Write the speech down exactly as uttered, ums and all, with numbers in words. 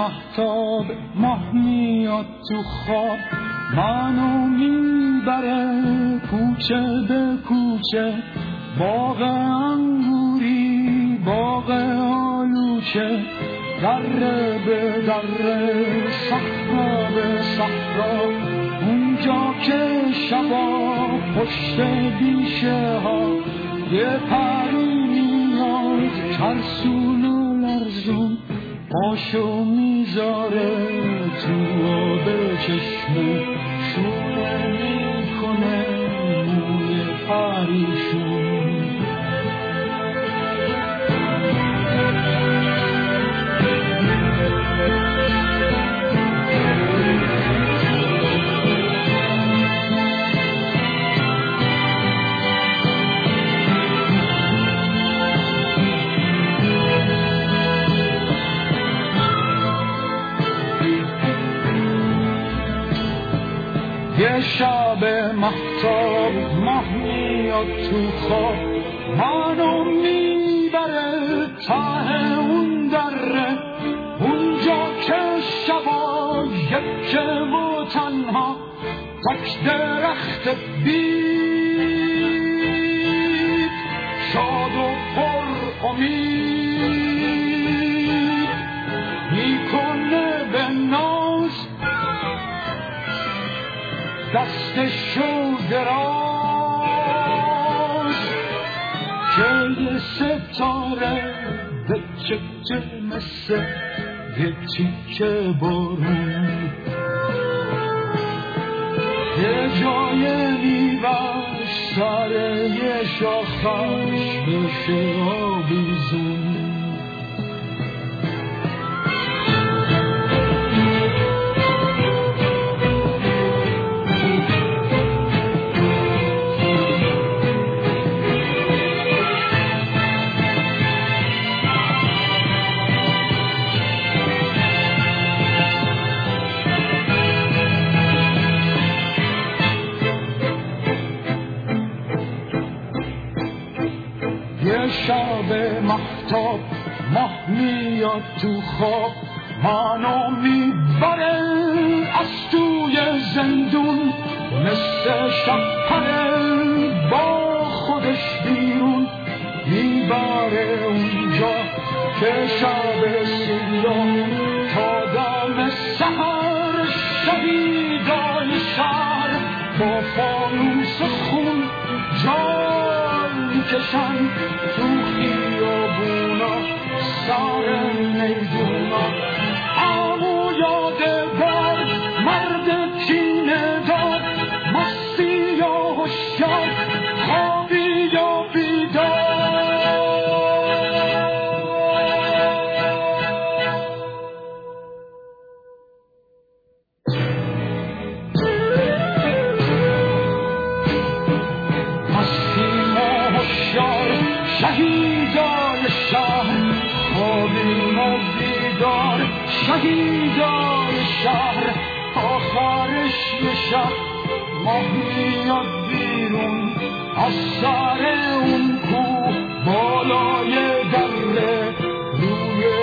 مهتاب ماه میاد تو خواب، منو میبره کوچه به کوچه، باغ انگوری باغ آلوچه، دره به دره صحرا به صحرا، اونجا که شبا پشت بیشه ها یه پری میاد ترسون و لرزون، پاشو میذاره تو آب چشمه، شونه میکنه موی پریشون. یه شب مهتاب ماه میاد تو خواب، منو میبره ته اون دره، اونجا که شبا یکه و تنها، تک درخت بید شاد و پر امید، میکنه به ناز دستشو دراز، که یه ستاره به چکه مثل یه تیکه بارون، یه جای میوش سر یه شاخش بشه آویزون. یه شب مهتاب ماه میاد تو خواب، منو میبره از توی زندون، مثل شب‌پره با خودش بیرون، میبره اونجا که شب سیاه تا دم سحر، شهیدای شهر با فانوس خون جان میکشن تو خیابونا سر میدونا، همو یاد برد مرد کینه دار، مستی یا هشیار خوابی یا شهیدای شهر، خوابیم و بیدار شهیدای شهر، آخرش یه شب ماه میاد بیرون از سر اون کوه بالای دره، روی